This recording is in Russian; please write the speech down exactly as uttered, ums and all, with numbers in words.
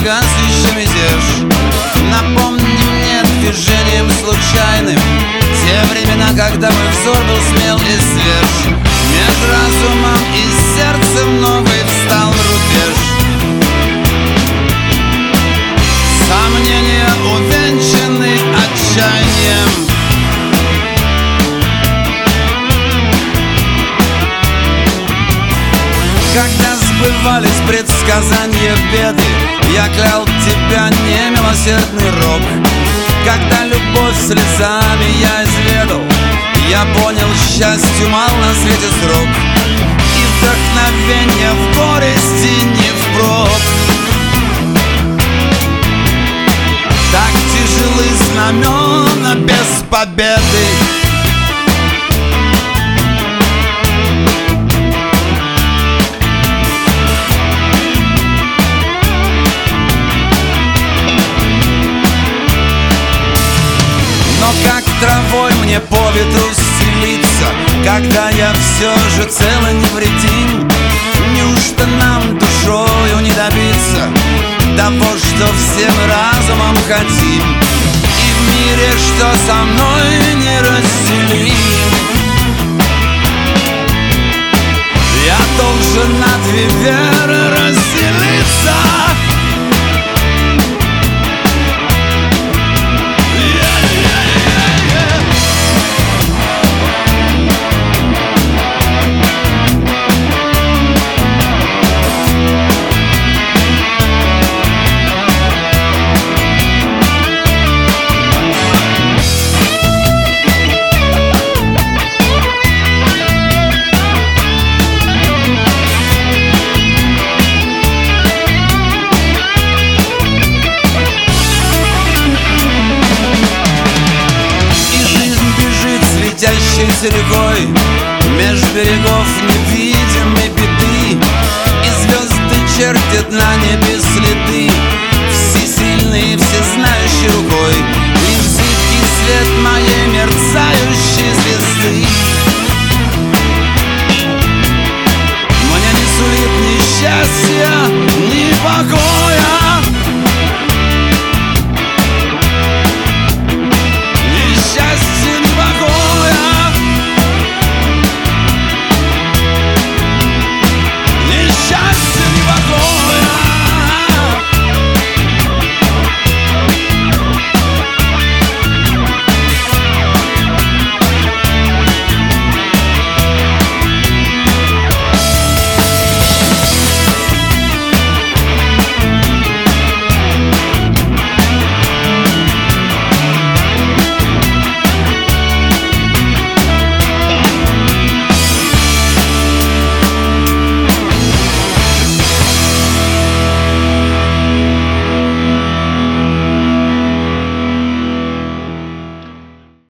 погас еще мятеж. Напомни мне движением случайным те времена, когда мой взор был смел и свеж. Между разумом и сердцем новый встал рубеж. Сомнения увенчаны отчаянием. Когда сбывались предсказания беды, я клял тебя немилосердный рок. Когда любовь слезами я изведал, я понял, счастью мал на свете срок. И вдохновение в горести не впрок. Так тяжелы знамена без победы. Но как травой мне по ветру стелиться, когда я все же цел и невредим? Неужто нам душою не добиться того, что всем разумом хотим? И в мире, что со мной не разделим, я должен на две веры разделиться. Светящейся рекой меж берегов невидимой беды, и звезды чертят на небе следы всесильной, всезнающей рукой. И зыбкий свет моей